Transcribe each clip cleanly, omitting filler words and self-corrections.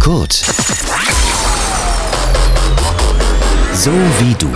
Kurt. So wie du.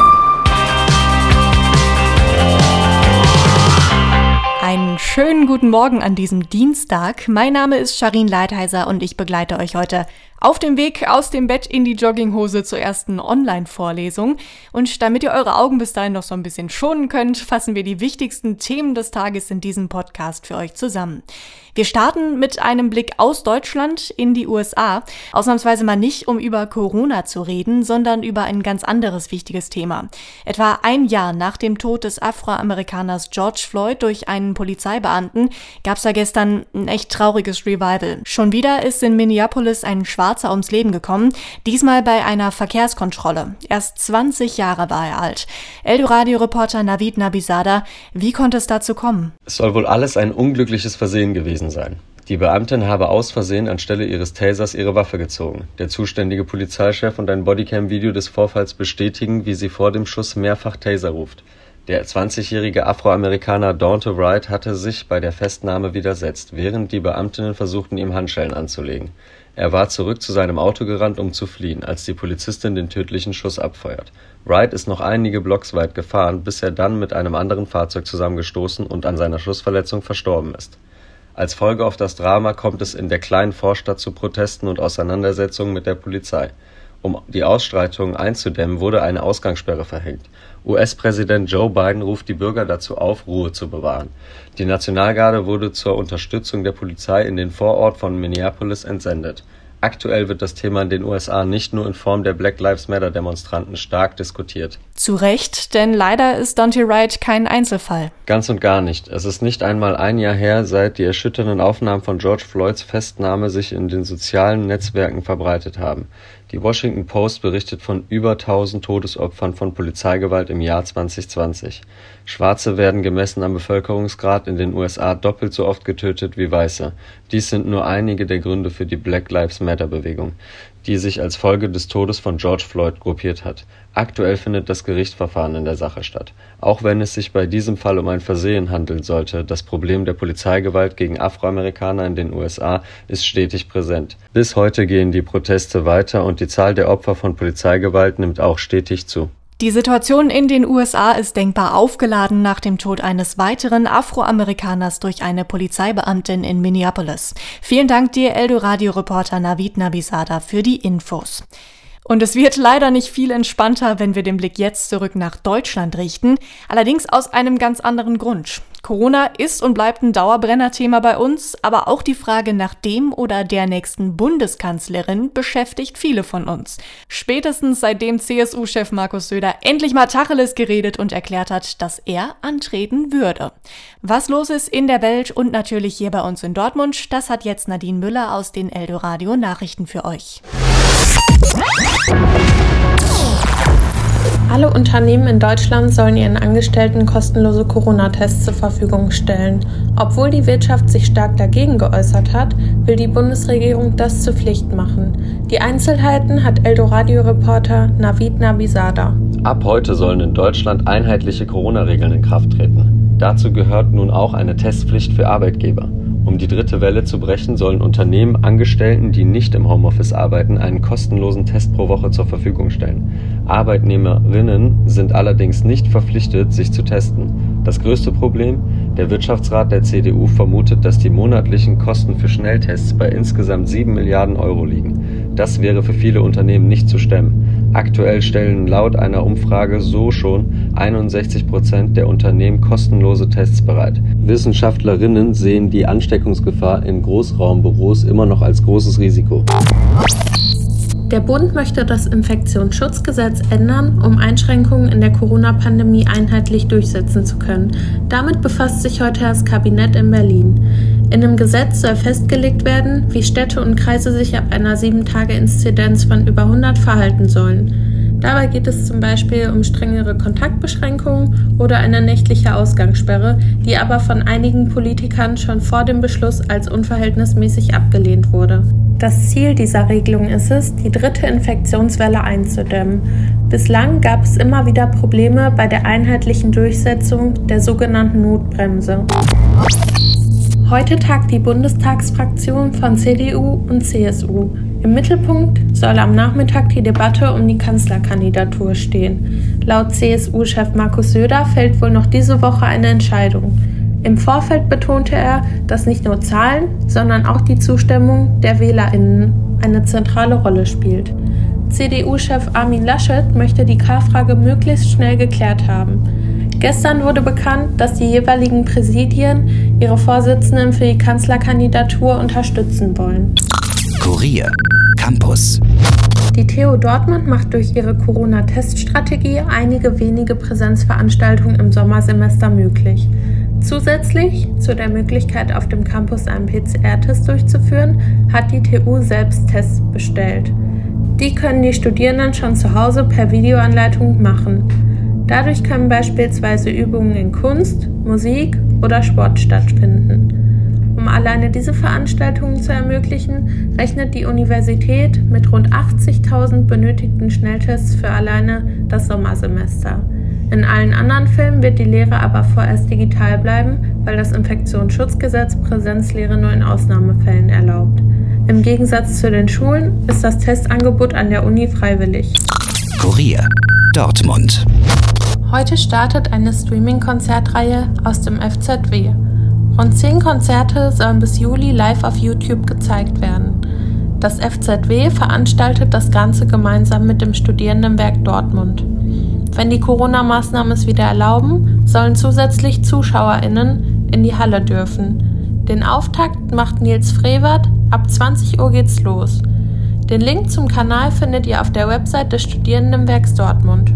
Einen schönen guten Morgen an diesem Dienstag. Mein Name ist Sharin Leitheiser und ich begleite euch heute auf dem Weg aus dem Bett in die Jogginghose zur ersten Online-Vorlesung. Und damit ihr eure Augen bis dahin noch so ein bisschen schonen könnt, fassen wir die wichtigsten Themen des Tages in diesem Podcast für euch zusammen. Wir starten mit einem Blick aus Deutschland in die USA. Ausnahmsweise mal nicht, um über Corona zu reden, sondern über ein ganz anderes wichtiges Thema. Etwa ein Jahr nach dem Tod des Afroamerikaners George Floyd durch einen Polizeibeamten gab es da gestern ein echt trauriges Revival. Schon wieder ist in Minneapolis ein Schwarzer ums Leben gekommen, diesmal bei einer Verkehrskontrolle. Erst 20 Jahre war er alt. Eldoradio-Reporter Navid Nabizada, wie konnte es dazu kommen? Es soll wohl alles ein unglückliches Versehen gewesen sein. Die Beamtin habe aus Versehen anstelle ihres Tasers ihre Waffe gezogen. Der zuständige Polizeichef und ein Bodycam-Video des Vorfalls bestätigen, wie sie vor dem Schuss mehrfach Taser ruft. Der 20-jährige Afroamerikaner Daunte Wright hatte sich bei der Festnahme widersetzt, während die Beamtinnen versuchten, ihm Handschellen anzulegen. Er war zurück zu seinem Auto gerannt, um zu fliehen, als die Polizistin den tödlichen Schuss abfeuert. Wright ist noch einige Blocks weit gefahren, bis er dann mit einem anderen Fahrzeug zusammengestoßen und an seiner Schussverletzung verstorben ist. Als Folge auf das Drama kommt es in der kleinen Vorstadt zu Protesten und Auseinandersetzungen mit der Polizei. Um die Ausschreitungen einzudämmen, wurde eine Ausgangssperre verhängt. US-Präsident Joe Biden ruft die Bürger dazu auf, Ruhe zu bewahren. Die Nationalgarde wurde zur Unterstützung der Polizei in den Vorort von Minneapolis entsendet. Aktuell wird das Thema in den USA nicht nur in Form der Black Lives Matter-Demonstranten stark diskutiert. Zu Recht, denn leider ist Daunte Wright kein Einzelfall. Ganz und gar nicht. Es ist nicht einmal ein Jahr her, seit die erschütternden Aufnahmen von George Floyds Festnahme sich in den sozialen Netzwerken verbreitet haben. Die Washington Post berichtet von über 1000 Todesopfern von Polizeigewalt im Jahr 2020. Schwarze werden gemessen am Bevölkerungsgrad in den USA doppelt so oft getötet wie Weiße. Dies sind nur einige der Gründe für die Black Lives Matter-Bewegung, die sich als Folge des Todes von George Floyd gruppiert hat. Aktuell findet das Gerichtsverfahren in der Sache statt. Auch wenn es sich bei diesem Fall um ein Versehen handeln sollte, das Problem der Polizeigewalt gegen Afroamerikaner in den USA ist stetig präsent. Bis heute gehen die Proteste weiter und die Zahl der Opfer von Polizeigewalt nimmt auch stetig zu. Die Situation in den USA ist denkbar aufgeladen nach dem Tod eines weiteren Afroamerikaners durch eine Polizeibeamtin in Minneapolis. Vielen Dank dir, Eldoradio-Reporter Navid Nabizada, für die Infos. Und es wird leider nicht viel entspannter, wenn wir den Blick jetzt zurück nach Deutschland richten, allerdings aus einem ganz anderen Grund. Corona ist und bleibt ein Dauerbrenner-Thema bei uns, aber auch die Frage nach dem oder der nächsten Bundeskanzlerin beschäftigt viele von uns. Spätestens seitdem CSU-Chef Markus Söder endlich mal Tacheles geredet und erklärt hat, dass er antreten würde. Was los ist in der Welt und natürlich hier bei uns in Dortmund, das hat jetzt Nadine Müller aus den Eldoradio Nachrichten für euch. Alle Unternehmen in Deutschland sollen ihren Angestellten kostenlose Corona-Tests zur Verfügung stellen. Obwohl die Wirtschaft sich stark dagegen geäußert hat, will die Bundesregierung das zur Pflicht machen. Die Einzelheiten hat Eldoradio-Reporter Navid Nabizada. Ab heute sollen in Deutschland einheitliche Corona-Regeln in Kraft treten. Dazu gehört nun auch eine Testpflicht für Arbeitgeber. Um die dritte Welle zu brechen, sollen Unternehmen Angestellten, die nicht im Homeoffice arbeiten, einen kostenlosen Test pro Woche zur Verfügung stellen. Arbeitnehmerinnen sind allerdings nicht verpflichtet, sich zu testen. Das größte Problem? Der Wirtschaftsrat der CDU vermutet, dass die monatlichen Kosten für Schnelltests bei insgesamt 7 Milliarden Euro liegen. Das wäre für viele Unternehmen nicht zu stemmen. Aktuell stellen laut einer Umfrage so schon 61% der Unternehmen kostenlose Tests bereit. Wissenschaftlerinnen sehen die Ansteckungsgefahr in Großraumbüros immer noch als großes Risiko. Der Bund möchte das Infektionsschutzgesetz ändern, um Einschränkungen in der Corona-Pandemie einheitlich durchsetzen zu können. Damit befasst sich heute das Kabinett in Berlin. In dem Gesetz soll festgelegt werden, wie Städte und Kreise sich ab einer 7-Tage-Inzidenz von über 100 verhalten sollen. Dabei geht es zum Beispiel um strengere Kontaktbeschränkungen oder eine nächtliche Ausgangssperre, die aber von einigen Politikern schon vor dem Beschluss als unverhältnismäßig abgelehnt wurde. Das Ziel dieser Regelung ist es, die dritte Infektionswelle einzudämmen. Bislang gab es immer wieder Probleme bei der einheitlichen Durchsetzung der sogenannten Notbremse. Heute tagt die Bundestagsfraktion von CDU und CSU. Im Mittelpunkt soll am Nachmittag die Debatte um die Kanzlerkandidatur stehen. Laut CSU-Chef Markus Söder fällt wohl noch diese Woche eine Entscheidung. Im Vorfeld betonte er, dass nicht nur Zahlen, sondern auch die Zustimmung der WählerInnen eine zentrale Rolle spielt. CDU-Chef Armin Laschet möchte die K-Frage möglichst schnell geklärt haben. Gestern wurde bekannt, dass die jeweiligen Präsidien ihre Vorsitzenden für die Kanzlerkandidatur unterstützen wollen. Kurier Campus. Die TU Dortmund macht durch ihre Corona-Teststrategie einige wenige Präsenzveranstaltungen im Sommersemester möglich. Zusätzlich zu der Möglichkeit, auf dem Campus einen PCR-Test durchzuführen, hat die TU selbst Tests bestellt. Die können die Studierenden schon zu Hause per Videoanleitung machen. Dadurch können beispielsweise Übungen in Kunst, Musik oder Sport stattfinden. Um alleine diese Veranstaltungen zu ermöglichen, rechnet die Universität mit rund 80.000 benötigten Schnelltests für alleine das Sommersemester. In allen anderen Fällen wird die Lehre aber vorerst digital bleiben, weil das Infektionsschutzgesetz Präsenzlehre nur in Ausnahmefällen erlaubt. Im Gegensatz zu den Schulen ist das Testangebot an der Uni freiwillig. Kurier Dortmund. Heute startet eine Streaming-Konzertreihe aus dem FZW. Rund 10 Konzerte sollen bis Juli live auf YouTube gezeigt werden. Das FZW veranstaltet das Ganze gemeinsam mit dem Studierendenwerk Dortmund. Wenn die Corona-Maßnahmen es wieder erlauben, sollen zusätzlich ZuschauerInnen in die Halle dürfen. Den Auftakt macht Nils Frevert, ab 20 Uhr geht's los. Den Link zum Kanal findet ihr auf der Website des Studierendenwerks Dortmund.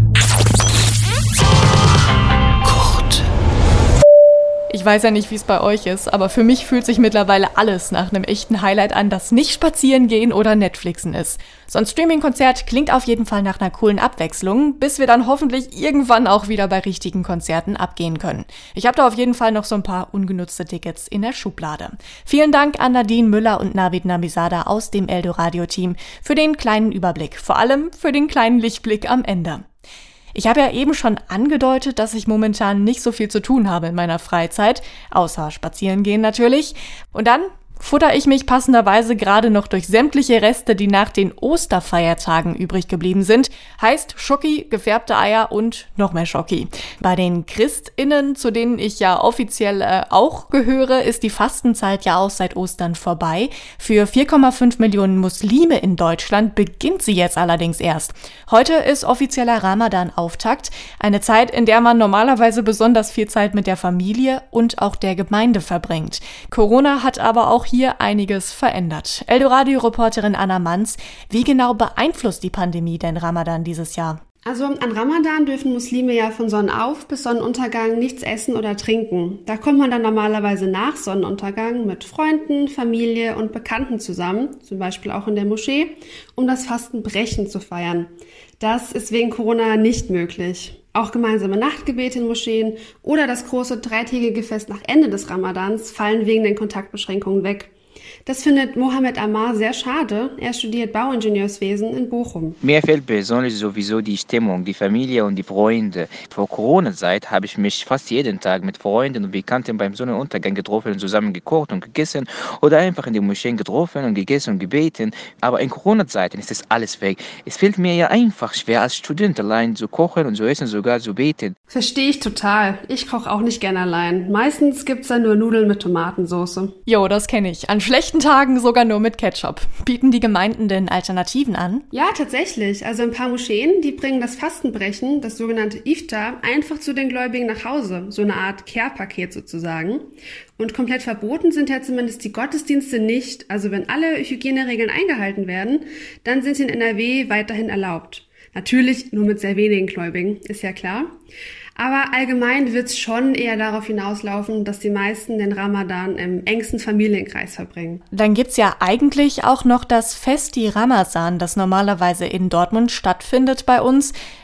Ich weiß ja nicht, wie es bei euch ist, aber für mich fühlt sich mittlerweile alles nach einem echten Highlight an, das nicht spazieren gehen oder Netflixen ist. So ein Streaming-Konzert klingt auf jeden Fall nach einer coolen Abwechslung, bis wir dann hoffentlich irgendwann auch wieder bei richtigen Konzerten abgehen können. Ich habe da auf jeden Fall noch so ein paar ungenutzte Tickets in der Schublade. Vielen Dank an Nadine Müller und Navid Nabizada aus dem Eldoradio-Team für den kleinen Überblick, vor allem für den kleinen Lichtblick am Ende. Ich habe ja eben schon angedeutet, dass ich momentan nicht so viel zu tun habe in meiner Freizeit, außer spazieren gehen natürlich. Und dann futter ich mich passenderweise gerade noch durch sämtliche Reste, die nach den Osterfeiertagen übrig geblieben sind. Heißt Schoki, gefärbte Eier und noch mehr Schoki. Bei den ChristInnen, zu denen ich ja offiziell auch gehöre, ist die Fastenzeit ja auch seit Ostern vorbei. Für 4,5 Millionen Muslime in Deutschland beginnt sie jetzt allerdings erst. Heute ist offizieller Ramadan-Auftakt, eine Zeit, in der man normalerweise besonders viel Zeit mit der Familie und auch der Gemeinde verbringt. Corona hat aber auch hier einiges verändert. Eldoradio-Reporterin Anna Manz, wie genau beeinflusst die Pandemie denn Ramadan dieses Jahr? Also an Ramadan dürfen Muslime ja von Sonnenauf bis Sonnenuntergang nichts essen oder trinken. Da kommt man dann normalerweise nach Sonnenuntergang mit Freunden, Familie und Bekannten zusammen, zum Beispiel auch in der Moschee, um das Fastenbrechen zu feiern. Das ist wegen Corona nicht möglich. Auch gemeinsame Nachtgebete in Moscheen oder das große dreitägige Fest nach Ende des Ramadans fallen wegen den Kontaktbeschränkungen weg. Das findet Mohammed Ammar sehr schade. Er studiert Bauingenieurswesen in Bochum. Mir fehlt persönlich sowieso die Stimmung, die Familie und die Freunde. Vor Corona-Zeit habe ich mich fast jeden Tag mit Freunden und Bekannten beim Sonnenuntergang getroffen und zusammen gekocht und gegessen oder einfach in den Moscheen getroffen und gegessen und gebeten. Aber in Corona-Zeiten ist das alles weg. Es fällt mir ja einfach schwer, als Student allein zu kochen und zu essen, sogar zu beten. Verstehe ich total. Ich koche auch nicht gerne allein. Meistens gibt's dann nur Nudeln mit Tomatensauce. Jo, das kenne ich. An schlechten Tagen sogar nur mit Ketchup. Bieten die Gemeinden denn Alternativen an? Ja, tatsächlich. Also ein paar Moscheen, die bringen das Fastenbrechen, das sogenannte Iftar, einfach zu den Gläubigen nach Hause. So eine Art Care-Paket sozusagen. Und komplett verboten sind ja zumindest die Gottesdienste nicht. Also wenn alle Hygieneregeln eingehalten werden, dann sind sie in NRW weiterhin erlaubt. Natürlich nur mit sehr wenigen Gläubigen, ist ja klar. Aber allgemein wird es schon eher darauf hinauslaufen, dass die meisten den Ramadan im engsten Familienkreis verbringen. Dann gibt's ja eigentlich auch noch das Festi Ramazan, das normalerweise in Dortmund stattfindet bei uns.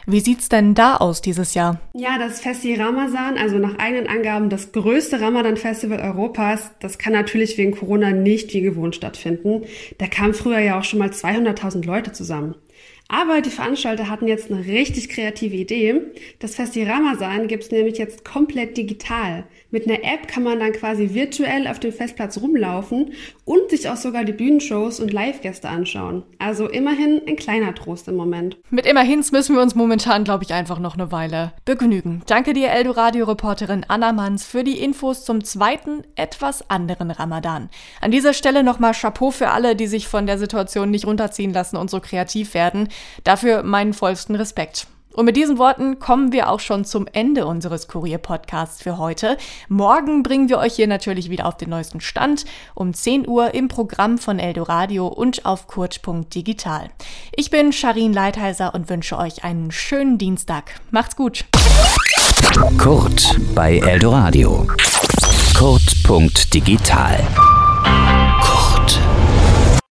Wie sieht's denn da aus dieses Jahr? Ja, das Festi Ramazan, also nach eigenen Angaben das größte Ramadan-Festival Europas, das kann natürlich wegen Corona nicht wie gewohnt stattfinden. Da kamen früher ja auch schon mal 200.000 Leute zusammen. Aber die Veranstalter hatten jetzt eine richtig kreative Idee. Das Festi Ramazan gibt's nämlich jetzt komplett digital. Mit einer App kann man dann quasi virtuell auf dem Festplatz rumlaufen und sich auch sogar die Bühnenshows und Live-Gäste anschauen. Also immerhin ein kleiner Trost im Moment. Mit Immerhins müssen wir uns momentan, glaube ich, einfach noch eine Weile begnügen. Danke dir, Eldoradio-Reporterin Anna Manns, für die Infos zum zweiten, etwas anderen Ramadan. An dieser Stelle nochmal Chapeau für alle, die sich von der Situation nicht runterziehen lassen und so kreativ werden. Dafür meinen vollsten Respekt. Und mit diesen Worten kommen wir auch schon zum Ende unseres Kurier-Podcasts für heute. Morgen bringen wir euch hier natürlich wieder auf den neuesten Stand, um 10 Uhr im Programm von Eldoradio und auf kurt.digital. Ich bin Charine Leitheiser und wünsche euch einen schönen Dienstag. Macht's gut. Kurt bei Eldoradio. Kurt.digital